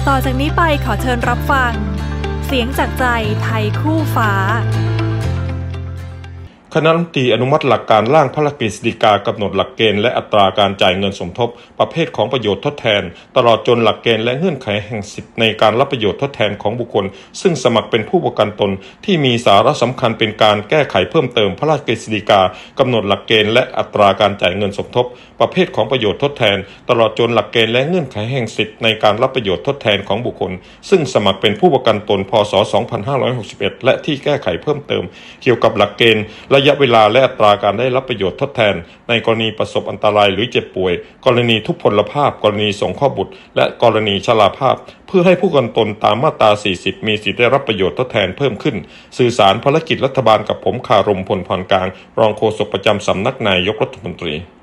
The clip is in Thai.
ต่อจากนี้ไปขอเชิญรับฟังเสียงจากใจไทยคู่ฟ้าคณะรัฐมนตรีอนุมัติหลักการร่างพระราชกฤษฎีกากำหนดหลักเกณฑ์และอัตราการจ่ายเงินสมทบประเภทของประโยชน์ทดแทนตลอดจนหลักเกณฑ์และเงื่อนไขแห่งสิทธิในการรับประโยชน์ทดแทนของบุคคลซึ่งสมัครเป็นผู้ประกันตนที่มีสาระสำคัญเป็นการแก้ไขเพิ่มเติมพระราชกฤษฎีกากำหนดหลักเกณฑ์และอัตราการจ่ายเงินสมทบประเภทของประโยชน์ทดแทนตลอดจนหลักเกณฑ์และเงื่อนไขแห่งสิทธิในการรับประโยชน์ทดแทนของบุคคลซึ่งสมัครเป็นผู้ประกันตนพ.ศ. 2561และที่แก้ไขเพิ่มเติมเกี่ยวกับหลักเกณฑ์ระยะเวลาและอัตราการได้รับประโยชน์ทดแทนในกรณีประสบอันตรายหรือเจ็บป่วยกรณีทุพพลภาพกรณีสงเคราะห์บุตรและกรณีชราภาพเพื่อให้ผู้ประกันตนตามมาตรา 40 มีสิทธิได้รับประโยชน์ทดแทนเพิ่มขึ้นสื่อสารภารกิจรัฐบาลกับผมคารม พลพรกลางรองโฆษกประจำสำนักนายกรัฐมนตรี